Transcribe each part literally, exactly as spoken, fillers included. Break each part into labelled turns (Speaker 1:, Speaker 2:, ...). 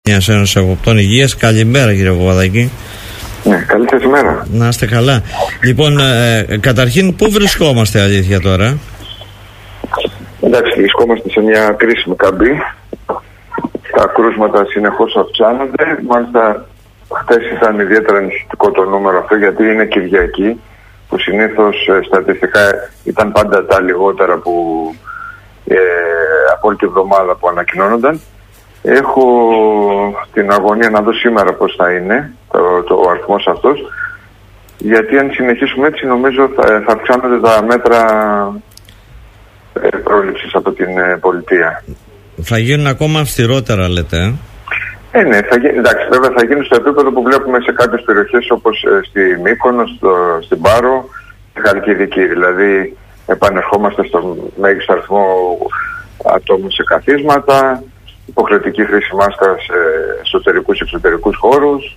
Speaker 1: Μια Ένωση Εποπτών Υγείας. Καλημέρα, κύριε Παπαδάκη.
Speaker 2: Ναι, καλή σας ημέρα.
Speaker 1: Να είστε καλά. Λοιπόν, ε, καταρχήν, πού βρισκόμαστε αλήθεια τώρα?
Speaker 2: Εντάξει, βρισκόμαστε σε μια κρίσιμη καμπή. Τα κρούσματα συνεχώς αυξάνονται. Μάλιστα, χτες ήταν ιδιαίτερα ανησυχητικό το νούμερο αυτό, γιατί είναι Κυριακή, που συνήθως ε, στατιστικά ήταν πάντα τα λιγότερα που, ε, από όλη τη εβδομάδα που ανακοινώνονταν. Έχω την αγωνία να δω σήμερα πώς θα είναι το, το αριθμός αυτός, γιατί αν συνεχίσουμε έτσι νομίζω θα, θα αυξάνονται τα μέτρα ε, πρόληψης από την ε, πολιτεία. Θα
Speaker 1: γίνουν ακόμα αυστηρότερα, λέτε?
Speaker 2: Ε, ναι, θα γίνει, εντάξει, βέβαια θα γίνει στο επίπεδο που βλέπουμε σε κάποιες περιοχές, όπως ε, στη Μύκονο, στο, στην Πάρο, στη Χαλκιδική. Δηλαδή επανερχόμαστε στο μέγιστο αριθμό ατόμων σε καθίσματα, υποχρεωτική χρήση μάσκα σε εσωτερικούς και εξωτερικούς χώρους.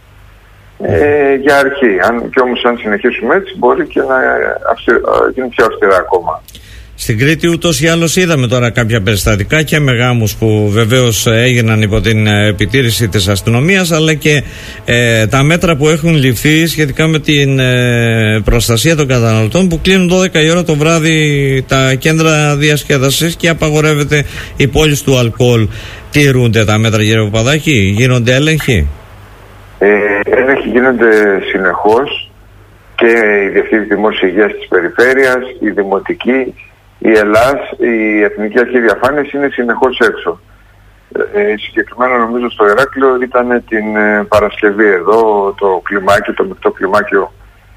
Speaker 2: Ε, για αρχή. Αν, και όμως αν συνεχίσουμε έτσι μπορεί και να αυστηρ, γίνει πιο αυστηρά ακόμα.
Speaker 1: Στην Κρήτη ούτως ή άλλως είδαμε τώρα κάποια περιστατικά και με γάμους που βεβαίως έγιναν υπό την επιτήρηση της αστυνομίας, αλλά και ε, τα μέτρα που έχουν ληφθεί σχετικά με την ε, προστασία των καταναλωτών, που κλείνουν δώδεκα η ώρα το βράδυ τα κέντρα διασκέδασης και απαγορεύεται η πώληση του αλκοόλ. Τηρούνται τα μέτρα, κύριε Παπαδάκη? Γίνονται έλεγχοι?
Speaker 2: Ε, έλεγχοι γίνονται συνεχώς, και η Διευθύνση Δημόσιας Υγείας της Περιφέρειας, η Δημοτική, η ΕΛΑΣ, η Εθνική Αρχή Διαφάνειας είναι συνεχώς έξω. Ε, συγκεκριμένα νομίζω στο Ηράκλειο ήταν την ε, Παρασκευή εδώ το κλιμάκι, το μεικτό κλιμάκιο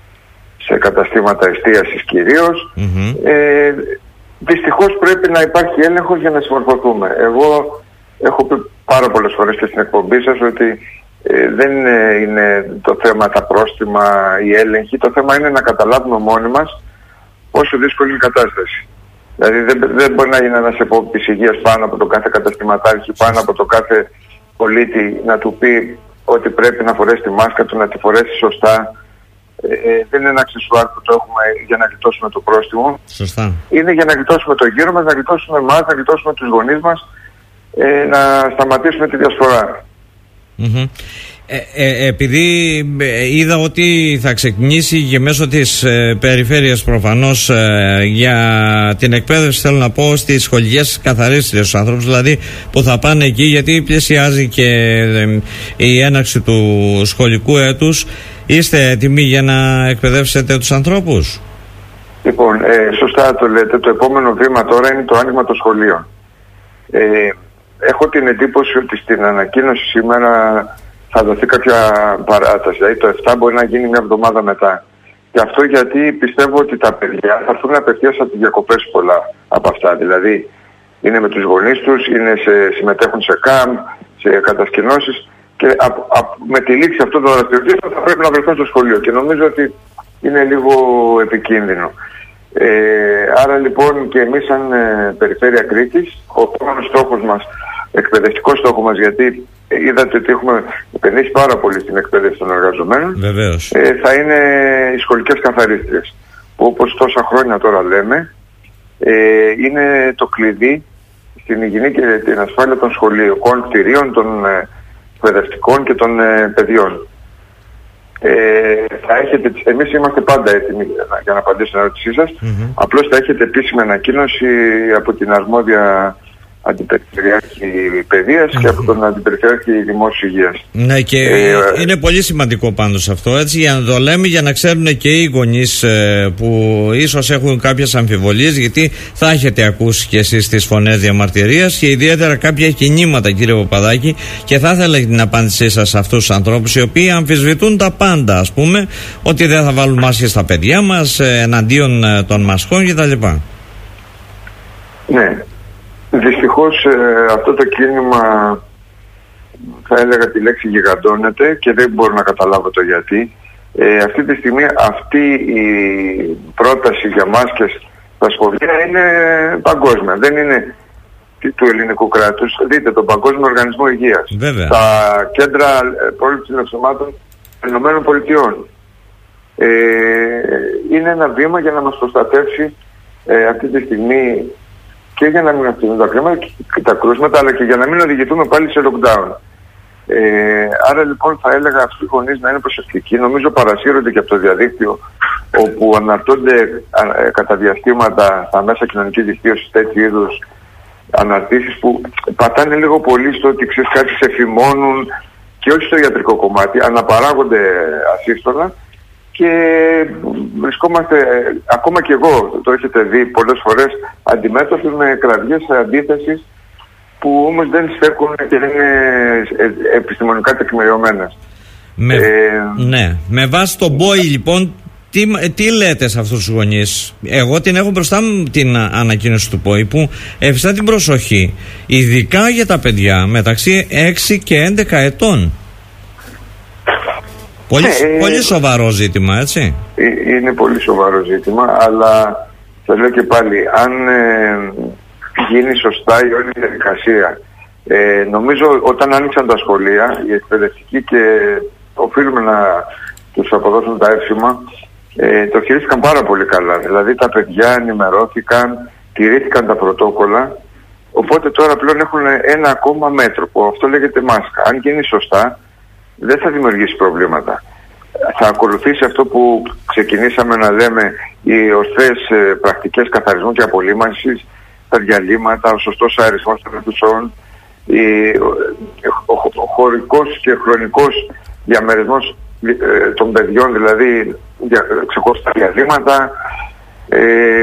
Speaker 2: σε καταστήματα εστίασης κυρίως. Mm-hmm. Ε, δυστυχώς πρέπει να υπάρχει έλεγχος για να συμμορφωθούμε. Εγώ έχω πει πάρα πολλές φορές και στην εκπομπή σας ότι ε, δεν είναι, είναι το θέμα τα πρόστιμα, η έλεγχη. Το θέμα είναι να καταλάβουμε μόνοι μας πόσο δύσκολη είναι η κατάσταση. Δηλαδή δεν, δεν μπορεί να γίνει ένας επόπτης υγείας πάνω από το κάθε καταστηματάρχη, πάνω από το κάθε πολίτη, να του πει ότι πρέπει να φορέσει τη μάσκα του, να τη φορέσει σωστά. Ε, δεν είναι ένα αξεσουάρ που το έχουμε για να γλιτώσουμε το πρόστιμο.
Speaker 1: Σωστά. Είναι
Speaker 2: για να γλιτώσουμε το γύρο μας, να γλιτώσουμε εμάς, να γλιτώσουμε τους γονείς μας, ε, να σταματήσουμε τη διασφορά.
Speaker 1: Mm-hmm. Ε, ε, επειδή ε, είδα ότι θα ξεκινήσει και μέσω της ε, περιφέρειας προφανώς ε, για την εκπαίδευση, θέλω να πω, στις σχολικές καθαρίστριες, στους ανθρώπους δηλαδή που θα πάνε εκεί, γιατί πλησιάζει και ε, η έναρξη του σχολικού έτους. Είστε έτοιμοι για να εκπαιδεύσετε τους ανθρώπους?
Speaker 2: Λοιπόν, ε, σωστά το λέτε. Το επόμενο βήμα τώρα είναι το άνοιγμα των σχολείων. ε, Έχω την εντύπωση ότι στην ανακοίνωση σήμερα θα δοθεί κάποια παράταση. Δηλαδή το εφτά μπορεί να γίνει μια εβδομάδα μετά. Και αυτό γιατί πιστεύω ότι τα παιδιά θα έρθουν απευθείας από τις διακοπές πολλά από αυτά. Δηλαδή είναι με τους γονείς τους, είναι σε, συμμετέχουν σε καμπ, σε κατασκηνώσεις, και α, α, με τη λήξη αυτών των δραστηριοτήτων θα πρέπει να βρεθούν στο σχολείο. Και νομίζω ότι είναι λίγο επικίνδυνο. Ε, άρα λοιπόν και εμείς σαν ε, Περιφέρεια Κρήτης, ο επόμενος στόχος μας, εκπαιδευτικός στόχο μας, γιατί είδατε ότι έχουμε επενδύσει πάρα πολύ στην εκπαίδευση των εργαζομένων.
Speaker 1: Βεβαίως.
Speaker 2: Ε, θα είναι οι σχολικές καθαρίστριες, που όπως τόσα χρόνια τώρα λέμε, ε, είναι το κλειδί στην υγιεινή και την ασφάλεια των σχολείων, κτηρίων, των ε, εκπαιδευτικών και των ε, παιδιών. Ε, θα έχετε, εμείς είμαστε πάντα έτοιμοι για να, για να απαντήσω στην ερώτησή σας. Mm-hmm. Απλώς θα έχετε επίσημη ανακοίνωση από την αρμόδια Αντιπεριφερειάρχη Παιδείας mm-hmm. και από τον Αντιπεριφερειάρχη Δημόσιας Υγείας.
Speaker 1: Ναι, και ε, είναι πολύ σημαντικό πάντως αυτό, έτσι, για να το λέμε, για να ξέρουν και οι γονείς ε, που ίσως έχουν κάποιες αμφιβολίες, γιατί θα έχετε ακούσει και εσείς τις φωνές διαμαρτυρίας και ιδιαίτερα κάποια κινήματα, κύριε Παπαδάκη, και θα ήθελα την απάντησή σας σε αυτούς τους ανθρώπους οι οποίοι αμφισβητούν τα πάντα, ας πούμε, ότι δεν θα βάλουν μάσκες στα παιδιά μας, ε, εναντίον των μασκών κτλ.
Speaker 2: Ναι. Δυστυχώς ε, αυτό το κίνημα, θα έλεγα τη λέξη, γιγαντώνεται και δεν μπορώ να καταλάβω το γιατί. Ε, αυτή τη στιγμή αυτή η πρόταση για μάσκες στα σχολεία είναι παγκόσμια. Δεν είναι του ελληνικού κράτους. Δείτε τον Παγκόσμιο Οργανισμό Υγείας.
Speaker 1: Βέβαια.
Speaker 2: Τα κέντρα πρόληψης νοσημάτων των Ηνωμένων Πολιτειών. Ε, είναι ένα βήμα για να μας προστατεύσει ε, αυτή τη στιγμή και για να μην αυξηθούν τα κρούσματα, τα κρούσματα, αλλά και για να μην οδηγηθούμε πάλι σε lockdown. Ε, άρα λοιπόν θα έλεγα αυτοί οι γονείς να είναι προσεκτικοί. Νομίζω παρασύρονται και από το διαδίκτυο, όπου αναρτώνται ε, κατά διαστήματα στα μέσα κοινωνικής δικτύωσης τέτοιου είδους αναρτήσεις που πατάνε λίγο πολύ στο ότι ξέρεις κάτι, σε φημώνουν, και όχι στο ιατρικό κομμάτι, αναπαράγονται ασύστολα και βρισκόμαστε, ακόμα και εγώ το έχετε δει πολλές φορές, αντιμέτωποι με κραυγές αντίθεσης που όμως δεν στέκουν και δεν είναι επιστημονικά τεκμηριωμένες.
Speaker 1: Με,
Speaker 2: ε,
Speaker 1: ναι, με βάση τον Μπόι λοιπόν, τι, τι λέτε σε αυτούς τους γονείς? Εγώ την έχω μπροστά μου την ανακοίνωση του Μπόι που έφυσα την προσοχή, ειδικά για τα παιδιά μεταξύ έξι και έντεκα ετών. Πολύ, ε, πολύ σοβαρό ζήτημα, έτσι.
Speaker 2: Είναι πολύ σοβαρό ζήτημα, αλλά θα λέω και πάλι, αν ε, γίνει σωστά η όλη διαδικασία, ε, νομίζω όταν άνοιξαν τα σχολεία, οι εκπαιδευτικοί, και οφείλουμε να τους αποδώσουν τα εύσημα, ε, το χειρίστηκαν πάρα πολύ καλά. Δηλαδή τα παιδιά ενημερώθηκαν, τηρήθηκαν τα πρωτόκολλα, οπότε τώρα πλέον έχουν ένα ακόμα μέτρο, που αυτό λέγεται μάσκα. Αν γίνει σωστά, δεν θα δημιουργήσει προβλήματα. Θα ακολουθήσει αυτό που ξεκινήσαμε να λέμε, οι ορθές ε, πρακτικές καθαρισμού και απολύμανσης, τα διαλύματα, ο σωστός αερισμός των αιθουσών, ο, ο, ο χωρικός και χρονικός διαμερισμός ε, των παιδιών, δηλαδή δια, ξεχωριστά διαλύματα, ε,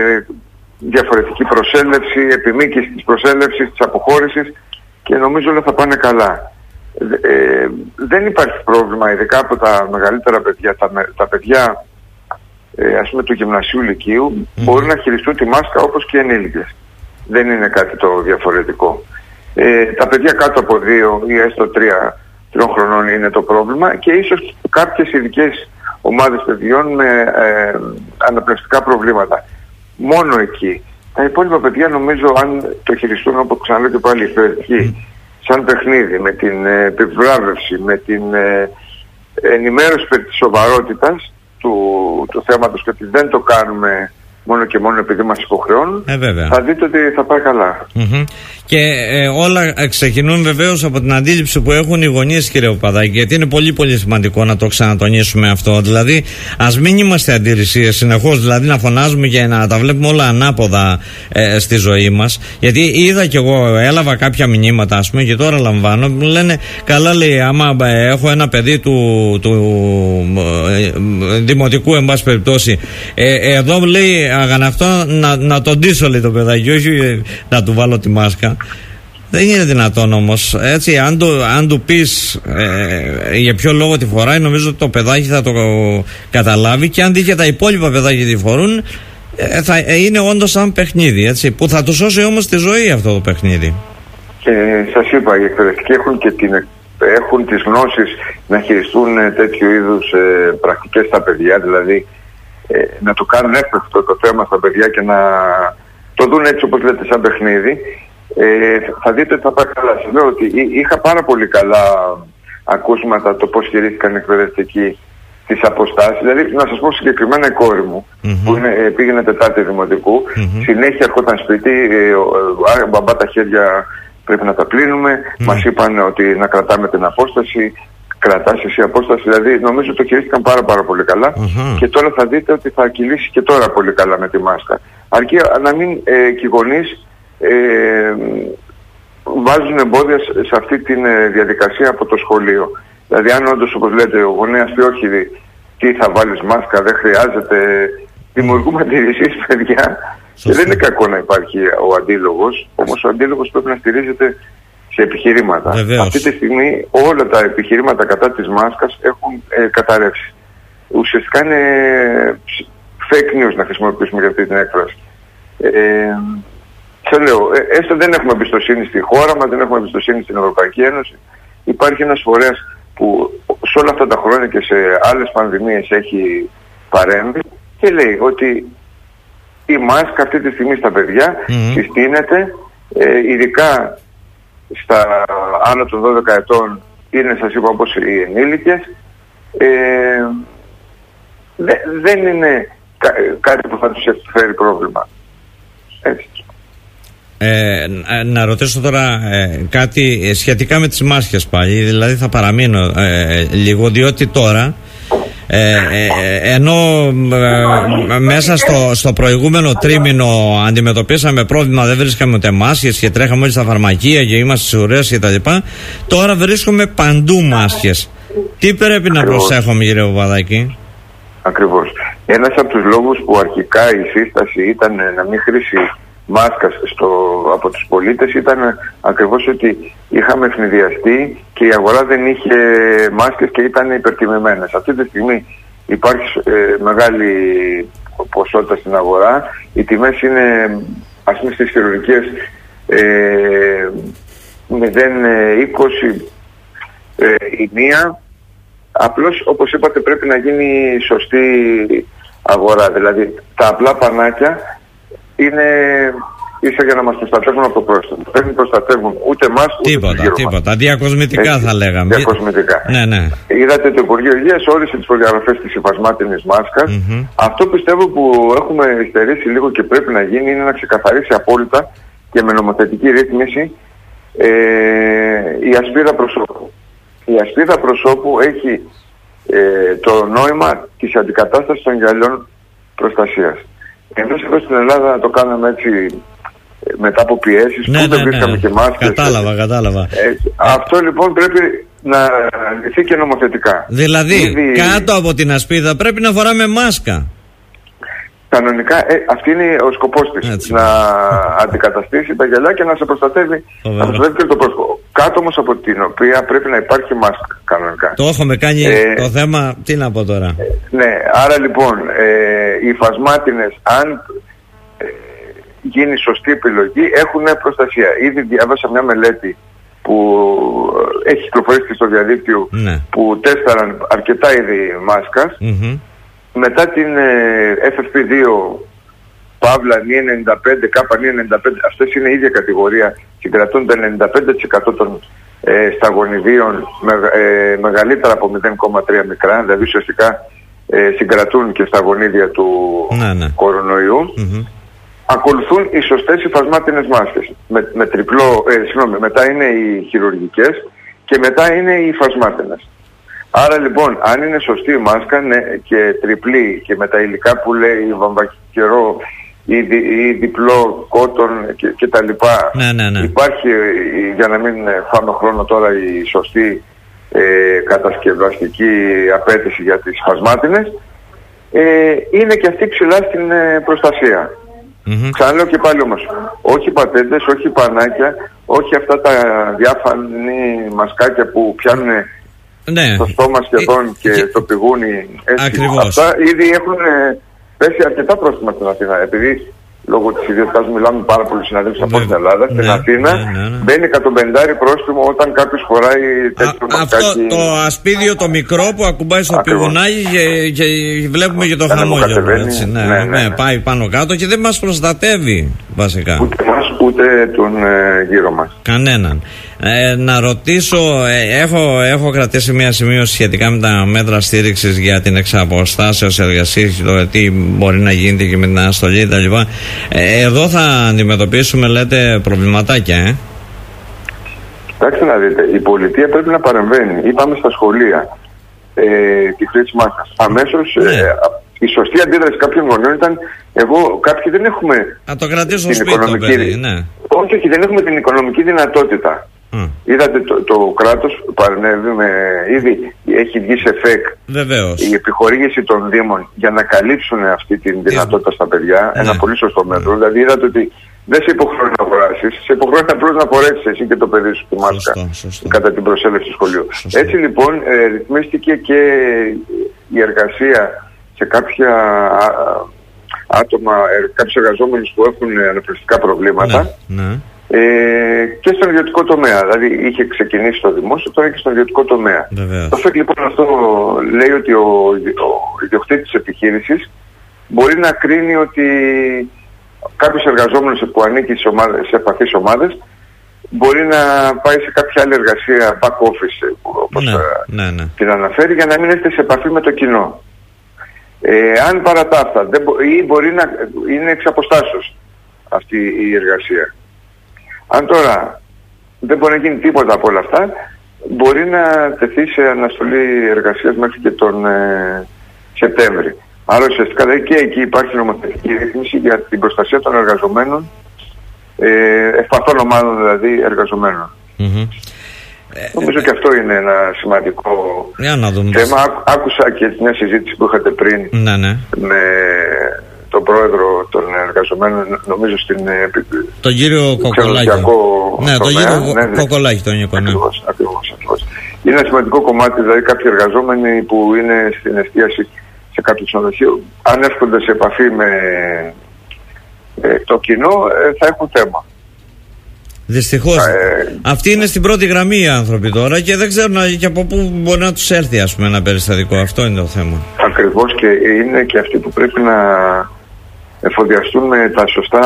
Speaker 2: διαφορετική προσέλευση, επιμήκυση της προσέλευσης, της αποχώρησης, και νομίζω όλα θα πάνε καλά. Ε, δεν υπάρχει πρόβλημα, ειδικά από τα μεγαλύτερα παιδιά. Τα, τα παιδιά ε, ας πούμε του γυμνασίου λυκείου mm. μπορούν να χειριστούν τη μάσκα όπως και οι ενήλικες. Δεν είναι κάτι το διαφορετικό. Ε, τα παιδιά κάτω από δύο ή έστω τρία τριών χρονών είναι το πρόβλημα, και ίσως κάποιες ειδικές ομάδες παιδιών με ε, αναπνευστικά προβλήματα. Μόνο εκεί. Τα υπόλοιπα παιδιά νομίζω, αν το χειριστούν, όπως ξαναλέω και πάλι, εκπαιδευτικοί, mm. σαν παιχνίδι, με την ε, επιβράβευση, με την ε, ενημέρωση περί της σοβαρότητας του, του θέματος, και ότι δεν το κάνουμε μόνο και μόνο επειδή μας υποχρεώνουν, ε, θα δείτε ότι θα πάει καλά.
Speaker 1: Mm-hmm. Και ε, όλα ξεκινούν βεβαίως από την αντίληψη που έχουν οι γονείς, κύριε Παπαδάκη, γιατί είναι πολύ πολύ σημαντικό να το ξανατονίσουμε αυτό. Δηλαδή, ας μην είμαστε αντιρρησίες συνεχώς, δηλαδή να φωνάζουμε και να τα βλέπουμε όλα ανάποδα ε, στη ζωή μας. Γιατί είδα κι εγώ, έλαβα κάποια μηνύματα, ας πούμε, και τώρα λαμβάνω, μου λένε, καλά, λέει, άμα ε, έχω ένα παιδί του, του ε, δημοτικού, εν πάση περιπτώσει, ε, εδώ λέει αγανακτώ να, να τον ντύσω, λέει, το παιδάκι, όχι να του βάλω τη μάσκα. Δεν είναι δυνατόν όμως, έτσι, αν του, αν του πεις ε, για ποιο λόγο τη φοράει, νομίζω ότι το παιδάκι θα το καταλάβει, και αν δει και τα υπόλοιπα παιδάκια τη φορούν, ε, θα είναι όντως σαν παιχνίδι, έτσι, που θα του σώσει όμως τη ζωή αυτό το παιχνίδι.
Speaker 2: Και σας είπα, οι εκπαιδευτικοί έχουν και την, έχουν τις γνώσεις να χειριστούν ε, τέτοιου είδους ε, πρακτικές στα παιδιά, δηλαδή ε, να το κάνουν εύπευτο το θέμα στα παιδιά και να το δουν έτσι όπως λέτε σαν παιχνίδι. Ε, θα δείτε ότι θα πάει καλά. Σας λέω ότι είχα πάρα πολύ καλά ακούσματα το πώς χειρίστηκαν οι εκπαιδευτικοί τις αποστάσεις. Δηλαδή, να σας πω συγκεκριμένα, η κόρη μου mm-hmm. που είναι, πήγαινε Τετάρτη Δημοτικού, mm-hmm. συνέχεια ερχόταν σπίτι, ε, ο, ο, μπαμπά, τα χέρια πρέπει να τα πλύνουμε, mm-hmm. μας είπαν ότι να κρατάμε την απόσταση, κρατάς εσύ απόσταση, δηλαδή νομίζω το χειρίστηκαν πάρα πάρα πολύ καλά mm-hmm. και τώρα θα δείτε ότι θα κυλήσει και τώρα πολύ καλά με τη μάσκα. Αρκεί να μην ε, και οι γονείς Ε, βάζουν εμπόδια σε αυτή τη ε, διαδικασία από το σχολείο. Δηλαδή, αν όντως, όπως λέτε, ο γονέας πει όχι, τι θα βάλεις μάσκα, δεν χρειάζεται, δημιουργούμε αντιρρησίες, παιδιά. Και δεν είναι κακό να υπάρχει ο αντίλογος, όμως ο αντίλογος πρέπει να στηρίζεται σε επιχειρήματα. Βεβαίως. Αυτή τη στιγμή όλα τα επιχειρήματα κατά της μάσκας έχουν ε, καταρρεύσει. Ουσιαστικά είναι fake news, να χρησιμοποιήσουμε για αυτή την έκφραση. Ε, Σε λέω, έστω δεν έχουμε εμπιστοσύνη στη χώρα μας, δεν έχουμε εμπιστοσύνη στην Ευρωπαϊκή Ένωση. Υπάρχει ένας φορέας που σε όλα αυτά τα χρόνια και σε άλλες πανδημίες έχει παρέμβει και λέει ότι η μάσκα αυτή τη στιγμή στα παιδιά mm-hmm. συστήνεται, ε, ειδικά στα άνω των δώδεκα ετών, είναι, σας είπα, όπως οι ενήλικες. Ε, δε, δεν είναι κα, κάτι που θα τους φέρει πρόβλημα. Έτσι.
Speaker 1: Ε, να ρωτήσω τώρα ε, κάτι σχετικά με τις μάσκες πάλι, δηλαδή θα παραμείνω ε, λίγο, διότι τώρα ε, ε, ενώ ε, μέσα στο, στο προηγούμενο τρίμηνο αντιμετωπίσαμε πρόβλημα, δεν βρίσκαμε ούτε μάσκες και τρέχαμε όλοι στα φαρμακεία και είμαστε σιγουρές και τα λοιπά, τώρα βρίσκουμε παντού μάσκες. Τι πρέπει να προσέχουμε, κύριε Παπαδάκη?
Speaker 2: Ακριβώς. Ένας από τους λόγους που αρχικά η σύσταση ήταν να μην χρήσει μάσκας στο, από τους πολίτες ήταν ακριβώς ότι είχαμε ευνηδιαστεί και η αγορά δεν είχε μάσκες και ήταν υπερτιμημένες. Αυτή τη στιγμή υπάρχει ε, μεγάλη ποσότητα στην αγορά. Οι τιμές είναι, ας πούμε, στις χειρουργικές ε, μηδέν είκοσι ε, η μία. Απλώς, όπως είπατε, πρέπει να γίνει σωστή αγορά. Δηλαδή τα απλά πανάκια είναι ίσα για να μας προστατεύουν από το πρόσωπο. Δεν προστατεύουν ούτε εμάς ούτε
Speaker 1: τίποτα,
Speaker 2: τους γύρω
Speaker 1: τίποτα.
Speaker 2: μας.
Speaker 1: Διακοσμητικά θα λέγαμε.
Speaker 2: Διακοσμητικά.
Speaker 1: Ναι, ναι.
Speaker 2: Είδατε το Υπουργείο Υγείας όρισε τις προδιαγραφές της υφασμάτινης μάσκας. Mm-hmm. Αυτό πιστεύω που έχουμε υστερήσει λίγο και πρέπει να γίνει είναι να ξεκαθαρίσει απόλυτα και με νομοθετική ρύθμιση ε, η ασπίδα προσώπου. Η ασπίδα προσώπου έχει ε, το νόημα της αντικατάστασης των γυαλιών προστασίας. Εμείς εδώ στην Ελλάδα το κάναμε έτσι μετά από πιέσεις,
Speaker 1: ναι,
Speaker 2: που δεν
Speaker 1: ναι,
Speaker 2: βρίσκαμε
Speaker 1: ναι.
Speaker 2: και μάσκες.
Speaker 1: Κατάλαβα, κατάλαβα.
Speaker 2: Ε, αυτό λοιπόν πρέπει να λυθεί και νομοθετικά.
Speaker 1: Δηλαδή,
Speaker 2: Ήδη...
Speaker 1: κάτω από την ασπίδα πρέπει να φοράμε μάσκα.
Speaker 2: Κανονικά, ε, αυτή είναι ο σκοπός της. Έτσι. Να αντικαταστήσει τα γυαλιά και να σε προστατεύει, να προστατεύει και το πρόσωπο. Κάτω όμως από την οποία πρέπει να υπάρχει μάσκα κανονικά.
Speaker 1: Το έχουμε κάνει ε, το θέμα, τι να πω τώρα.
Speaker 2: Ε, ναι, άρα λοιπόν ε, οι υφασμάτινες, αν ε, γίνει σωστή επιλογή, έχουν προστασία. Ήδη διάβασα μια μελέτη που έχει κυκλοφορήσει στο διαδίκτυο, ναι, που τέσταραν αρκετά είδη μάσκας. Mm-hmm. Μετά την ε, εφ εφ πι δύο, Παύλα Νι ενενήντα πέντε, Κάπα Νι ενενήντα πέντε, αυτές είναι η ίδια κατηγορία, συγκρατούν το ενενήντα πέντε τοις εκατό των ε, σταγονιδίων με, ε, μεγαλύτερα από μηδέν κόμμα τρία μικρά, δηλαδή ουσιαστικά ε, συγκρατούν και σταγονίδια του ναι, ναι. κορονοϊού. Mm-hmm. Ακολουθούν οι σωστές υφασμάτινες μάσκες. Με, με τριπλό, ε, συγγνώμη, μετά είναι οι χειρουργικές και μετά είναι οι υφασμάτινες. Άρα λοιπόν, αν είναι σωστή η μάσκα, ναι, και τριπλή και με τα υλικά που λέει βαμβακερό ή, δι, ή διπλό κότον και, και τα λοιπά, ναι, ναι, ναι. υπάρχει, για να μην φάμε χρόνο τώρα, η σωστή ε, κατασκευαστική απέτηση για τις υφασμάτινες, ε, είναι και αυτή ψηλά στην ε, προστασία. Mm-hmm. Ξαναλέω και πάλι όμως, όχι πατέντες, όχι πανάκια, όχι αυτά τα διάφανη μασκάκια που πιάνουν ναι. στο στόμα σχεδόν ε, και, και το πηγούνι.
Speaker 1: Ακριβώς.
Speaker 2: Αυτά ήδη έχουν πέσει αρκετά πρόστιμα στην Αθήνα. Επειδή λόγω της ιδιότητας μου μιλάμε πάρα πολλοί συναδέλφους από την Ελλάδα, στην ναι, Αθήνα ναι, ναι, ναι. μπαίνει εκατομπεντάρι πρόστιμο όταν κάποιος φοράει τέτοιο μασκάκι. Αυτό το ασπίδιο το μικρό που ακουμπάει στο πηγουνάκι και, και βλέπουμε και το χαμόγελο. Ναι, ναι, ναι, ναι. Πάει πάνω κάτω και δεν μας προστατεύει βασικά. Ούτε μας ούτε τον ε, γύρω μας. Κανέναν. Ε, να ρωτήσω, ε, έχω, έχω κρατήσει μια σημείωση σχετικά με τα μέτρα στήριξης για την εξαποστάσεως εργασία και το τι μπορεί να γίνεται και με την αναστολή κτλ. Ε, εδώ θα αντιμετωπίσουμε, λέτε, προβληματάκια, ε. Κοιτάξτε να δείτε, η πολιτεία πρέπει να παρεμβαίνει. Είπαμε στα σχολεία ε, τη χρήση μάσκας. Αμέσως ναι. ε, η σωστή αντίδραση κάποιων γονέων ήταν, εγώ κάποιοι δεν έχουμε
Speaker 1: να το κρατήσω
Speaker 2: την
Speaker 1: σπίτι,
Speaker 2: οικονομική...
Speaker 1: παιδί, ναι.
Speaker 2: Όχι, όχι, δεν έχουμε την οικονομική δυνατότητα. Mm. Είδατε το, το κράτος παρενέβη με, ήδη έχει βγει σε ΦΕΚ η επιχορήγηση των Δήμων για να καλύψουν αυτή τη δυνατότητα στα παιδιά, ναι. ένα πολύ σωστό μέτρο. Mm. Δηλαδή είδατε ότι δεν σε υποχρεώνει να αγοράσεις, σε υποχρεώνει απλώς να φορέσεις εσύ και το παιδί σου τη μάσκα σωστό, σωστό. κατά την προσέλευση του σχολείου. Σωστό. Έτσι λοιπόν ε, ρυθμίστηκε και η εργασία σε κάποια α, άτομα, ε, κάποιους εργαζόμενους που έχουν αναπνευστικά προβλήματα. Ναι, ναι. Ε, και στον ιδιωτικό τομέα. Δηλαδή είχε ξεκινήσει στο δημόσιο, τώρα και στον ιδιωτικό τομέα. Βεβαίως. Το ΦΕΚ λοιπόν αυτό λέει ότι ο, ο ιδιοκτήτης της επιχείρησης μπορεί να κρίνει ότι κάποιος εργαζόμενος που ανήκει σε, ομάδες, σε επαφείς ομάδες μπορεί να πάει σε κάποια άλλη εργασία back office, όπως ναι, ναι, ναι. την αναφέρει, για να μην έρθει σε επαφή με το κοινό. Ε, αν παρά τα αυτά, δεν μπο, ή μπορεί να είναι εξ αποστάσεως αυτή η εργασία. Αν τώρα δεν μπορεί να γίνει τίποτα από όλα αυτά, μπορεί να τεθεί σε αναστολή εργασίας μέχρι και τον ε, Σεπτέμβρη. Άρα ουσιαστικά δηλαδή και εκεί υπάρχει νομοθετική ρύθμιση για την προστασία των εργαζομένων, ε, ευπαθών ομάδων δηλαδή εργαζομένων. Mm-hmm. Νομίζω ε, και αυτό είναι ένα σημαντικό θέμα. Ά, άκουσα και μια συζήτηση που είχατε πριν ναι, ναι. με τον πρόεδρο των εργαζομένων, νομίζω στην
Speaker 1: τον κύριο Κοκολάκη. Ναι, τον κύριο ναι, Κοκολάκη τον Νίκο.
Speaker 2: Ακριβώς, ακριβώς, ακριβώς. Είναι ένα σημαντικό κομμάτι, δηλαδή κάποιοι εργαζόμενοι που είναι στην εστίαση σε κάποιο ξενοδοχείο, αν έρχονται σε επαφή με ε, το κοινό, ε, θα έχουν θέμα.
Speaker 1: Δυστυχώς. Ε, Αυτοί είναι στην πρώτη γραμμή οι άνθρωποι τώρα και δεν ξέρουν και από πού μπορεί να τους έρθει, ας πούμε, ένα περιστατικό. Αυτό είναι το θέμα.
Speaker 2: Ακριβώς, και είναι και αυτοί που πρέπει να εφοδιαστούν με τα σωστά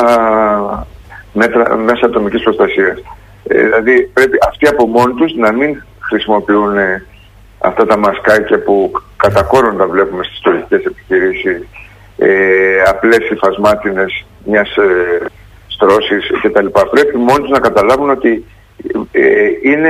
Speaker 2: μέτρα μέσα ατομικής προστασίας. Ε, δηλαδή πρέπει αυτοί από μόνοι τους να μην χρησιμοποιούν ε, αυτά τα μασκάκια που κατά κόρον τα βλέπουμε στις τουριστικές επιχειρήσεις, ε, απλές υφασμάτινες μιας ε, στρώσεις κτλ. Πρέπει μόνοι τους να καταλάβουν ότι ε, είναι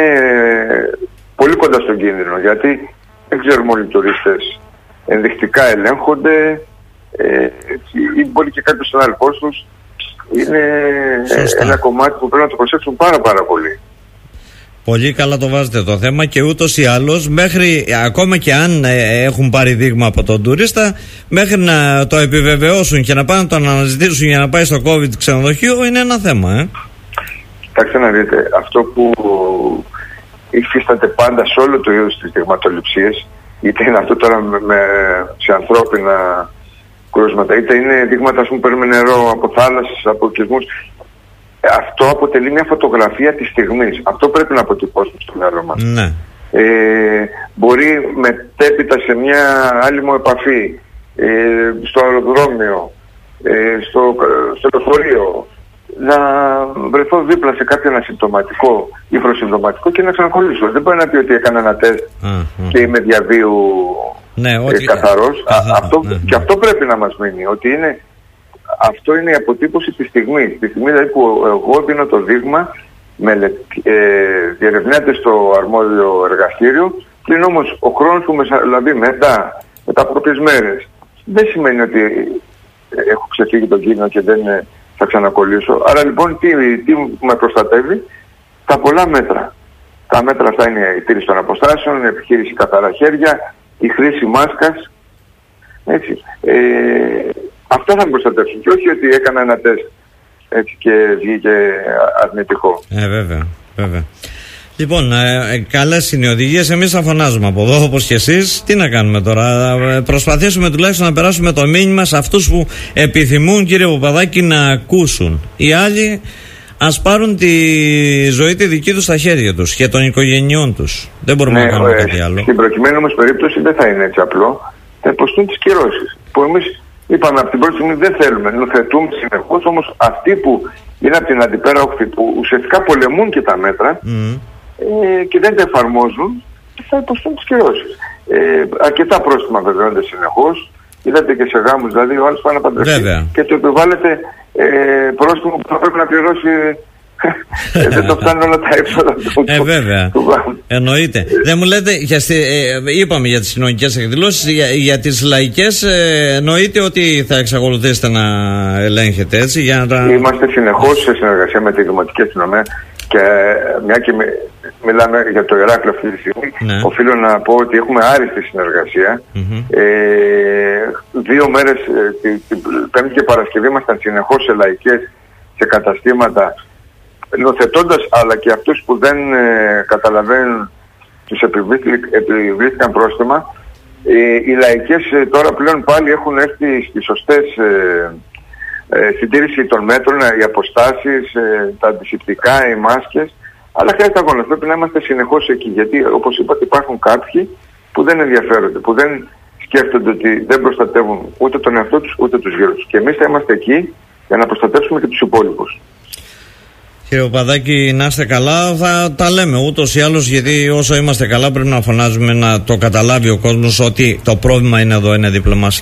Speaker 2: πολύ κοντά στον κίνδυνο, γιατί δεν ξέρουμε όλοι οι τουρίστες ενδεικτικά ελέγχονται, ε, ή μπορεί και κάποιος συνάδελφός τους. Είναι Σωστά. ένα κομμάτι που πρέπει να το προσέξουν πάρα πάρα πολύ.
Speaker 1: Πολύ καλά το βάζετε το θέμα, και ούτως ή άλλως, μέχρι, ακόμα και αν ε, έχουν πάρει δείγμα από τον τουρίστα, μέχρι να το επιβεβαιώσουν και να πάνε να τον αναζητήσουν για να πάει στο COVID ξενοδοχείο, είναι ένα θέμα. Ε.
Speaker 2: Κοιτάξτε να δείτε, αυτό που υφίσταται πάντα σε όλο το είδος της δειγματοληψίας, είτε είναι αυτό τώρα με, με, σε ανθρώπινα κρούσματα, είτε είναι δείγματα που παίρνουμε νερό από θάλασσες, από οικισμούς. Αυτό αποτελεί μια φωτογραφία της στιγμής. Αυτό πρέπει να αποτυπώσουμε στο μυαλό μας. Ναι. Ε, μπορεί μετέπειτα σε μια άλλη μου επαφή, ε, στο αεροδρόμιο, ε, στο, στο λεωφορείο, να βρεθώ δίπλα σε κάποιον ασυμπτωματικό ή προσυμπτωματικό και να ξανακολλήσω. Δεν μπορεί να πει ότι έκανα ένα τεστ mm-hmm. και είμαι διαβίου ναι, ε, ότι... καθαρός. Α, αυτό, mm-hmm. Και αυτό πρέπει να μας μείνει, ότι είναι... Αυτό είναι η αποτύπωση της στιγμής. Τη στιγμή δηλαδή που εγώ δίνω το δείγμα, με, ε, διερευνέται στο αρμόδιο εργαστήριο, πλην όμως ο χρόνος που μεσαλαβεί μετά, μετά από κάποιες μέρες, δεν σημαίνει ότι έχω ξεφύγει τον κίνδυνο και δεν θα ξανακολλήσω. Άρα λοιπόν τι, τι με προστατεύει? Τα πολλά μέτρα. Τα μέτρα αυτά είναι η τήρηση των αποστάσεων, η επιχείρηση καθαρά χέρια, η χρήση μάσκας. Έτσι. Ε, Αυτά θα με προστατεύσουν, και όχι ότι έκανα ένα τεστ έτσι και βγήκε αρνητικό.
Speaker 1: Ε, βέβαια, βέβαια. Λοιπόν, ε, καλές είναι οι οδηγίες. Εμείς θα φωνάζουμε από εδώ, όπως και εσείς. Τι να κάνουμε τώρα? Ε, προσπαθήσουμε τουλάχιστον να περάσουμε το μήνυμα σε αυτούς που επιθυμούν, κύριε Παπαδάκη, να ακούσουν. Οι άλλοι ας πάρουν τη ζωή τη δική τους στα χέρια τους και των οικογενειών τους. Δεν μπορούμε ναι, να κάνουμε ε, κάτι άλλο.
Speaker 2: Στην προκειμένη όμως περίπτωση δεν θα είναι έτσι απλό. Θα υποστούν τις κυρώσεις. Που εμείς είπαμε από την πρώτη στιγμή δεν θέλουμε, νοθετούμε συνεχώς, όμως αυτοί που είναι από την αντιπέρα όχθη, που ουσιαστικά πολεμούν και τα μέτρα mm. ε, και δεν τα εφαρμόζουν, θα υποστούν τις κυρώσεις. Ε, αρκετά πρόστιμα βεβαιώνται συνεχώς. Είδατε και σε γάμους, δηλαδή ο άλλος πάει να παντρευτεί και του επιβάλλεται ε, πρόστιμο που θα πρέπει να πληρώσει. ε, δεν το φτάνουν όλα τα έξοδα του.
Speaker 1: Ε, βέβαια. Εννοείται. Δεν μου λέτε, για, ε, είπαμε για τις κοινωνικές εκδηλώσεις, για, για τις λαϊκές, ε, εννοείται ότι θα εξακολουθήσετε να ελέγχετε, έτσι? Για να...
Speaker 2: Είμαστε συνεχώς σε συνεργασία με τη Δημοτική Αστυνομία και μια και με, μιλάμε για το Ηράκλειο αυτή τη στιγμή. Ναι. Οφείλω να πω ότι έχουμε άριστη συνεργασία. Mm-hmm. Ε, δύο μέρες, την τη, Πέμπτη και Παρασκευή, ήμασταν συνεχώς σε λαϊκές, σε καταστήματα, νοθετώντας αλλά και αυτούς που δεν ε, καταλαβαίνουν, τους επιβλήθηκαν πρόστιμα. Ε, οι λαϊκές ε, τώρα πλέον πάλι έχουν έρθει στις σωστές ε, ε, συντήρηση των μέτρων, ε, οι αποστάσεις, ε, τα αντισηπτικά, οι μάσκες, αλλά χρειάζεται αγώνα. Πρέπει να είμαστε συνεχώς εκεί, γιατί όπως είπατε υπάρχουν κάποιοι που δεν ενδιαφέρονται, που δεν σκέφτονται ότι δεν προστατεύουν ούτε τον εαυτό τους ούτε τους γύρω τους. Και εμείς θα είμαστε εκεί για να προστατεύσουμε και τους υπόλοιπους.
Speaker 1: Κύριε Παπαδάκη, να είστε καλά. Θα τα λέμε ούτως ή άλλως, γιατί όσο είμαστε καλά πρέπει να φωνάζουμε, να το καταλάβει ο κόσμος ότι το πρόβλημα είναι εδώ, είναι δίπλα μας.